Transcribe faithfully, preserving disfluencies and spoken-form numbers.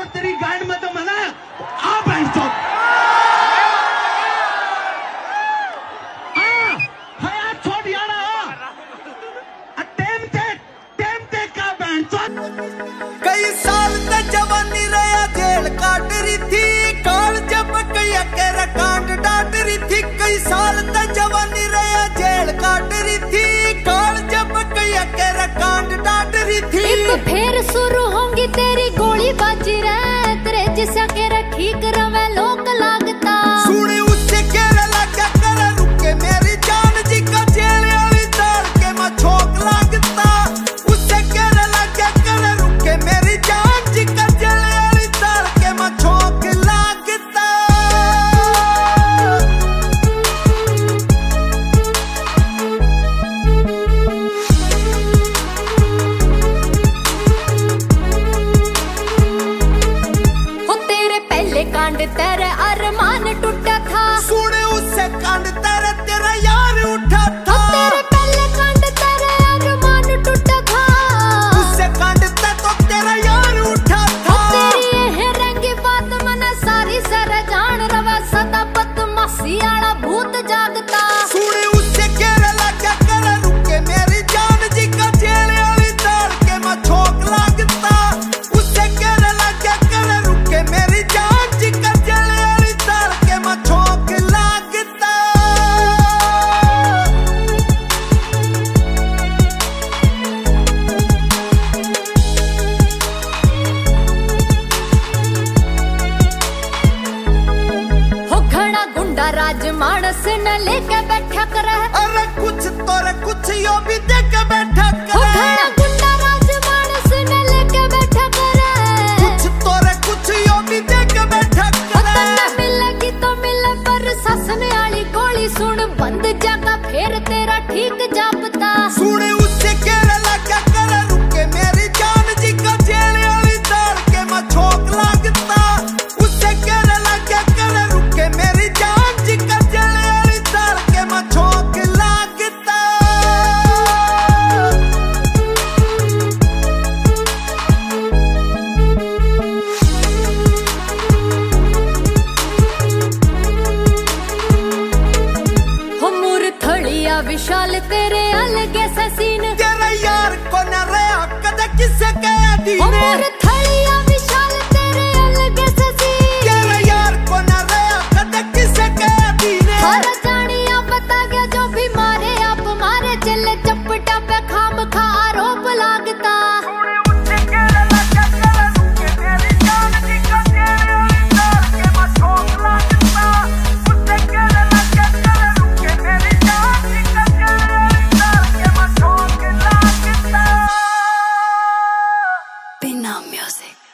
तेरी गांड में तो मना आ बैंड चौक छोड़ यार टेम ते टेम ते का बैंड चौक। कई साल तक जवानी रहा जेल काट रही थी काल जब कई अकेरा कांड डाट रही थी। कई साल तक जवानी रहा जेल काट रही थी काल जब कई अकेरा कांड डाट रही थी। एक फिर शुरू होंगी तेरी गोली बाजी रे तेरे जिसे केरा ठीक रवे लोक लागता। सुनी उससे केरा लगा कर रुके मेरी जान जी का जेल वाली तार के मैं छोक लागता। उससे केरा लगा कर रुके मेरी जान जी का जेल वाली तार के मैं छोक लागता। कांड तेरे अरमान टूटा था सुने उससे कांड तेरे तेरा यार उठा था। तेरे पहले कांड तेरे अरमान टूटा था उससे कांड ते तो तेरा यार उठा था। तेरी ये रंगी बात मना सारी सर जान रवा सदा बदमाशी आला भूत जागता। सुने उससे केरा लगा कर रुके मेरी जान जी का जेल वाली तार के मैं छोक लागता। उससे केरा लगा कर रुके मेरी जान राज मानस न लेके बैठा कर। अरे कुछ तोरे कुछ यो भी देके बैठा कर। गुंडा राज मानस न लेके बैठा कर। कुछ तोरे कुछ यो भी देके बैठा कर। तन्ना मिलेगी तो मिले पर ससने वाली गोली सुन बंद जागा फिर तेरा ठीक जापता। सुने उससे केरा लगा कर रुके मेरी जान जी का जेल वाली तार के मैं छोक लागता। उससे केरा लगा कर रुके मेरी जान विशाल तेरे अलग सीन तेरा यार को न रहा कदा किसे कह दी उमर थड़िया विशाल तेरे अलग सीन तेरा यार को न रहा कदा किसे कह दी हर जानिया बता गया जो भी मारे आप मारे चले चपटा पे खाम खा आरोप लागता। Music.